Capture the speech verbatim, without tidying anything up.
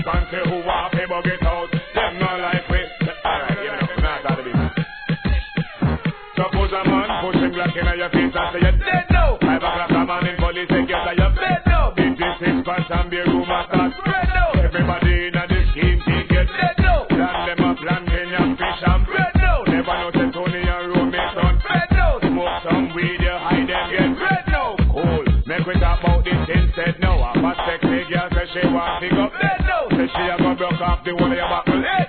and say who want to bug it out. Them not like we. Alright, give it up, not gotta be man. Suppose a man push him black in your face and say you're dead now. Five o'clock a man in police say get out your bed now. Fifty-six pants and beer room and start spread now. Everybody in the scheme team get dead now. Plan them a plantain and fish and bread now. Never know say Tony and Romeo on bread now. Smoke some weed, you hide them get bread now. Cool, make we talk about this instead now. A fat sexy girl say she want to pick up bed now. Say she a go broke off the one of your buckle head